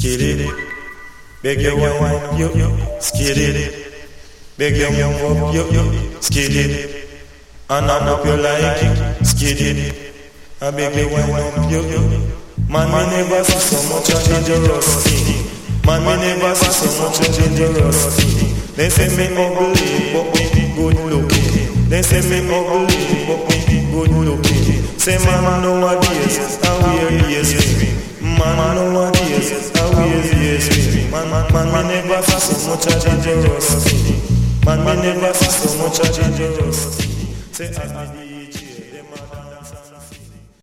skid it. Beg your wine, yo, skid it. Beg your move up, yo, skid it. And I hope you like it, skid it. I beg you wine up, yo. Man, we never see so much of dangerous thing. Man, we never see so much of dangerous thing. They say me ugly, but me good looking. They say me ugly, but me good looking. Say man nowadays, how we are swing. Man nowadays, how we are swing. Man, we never see so much of dangerous thing. Man, we never see so much of dangerous thing. Say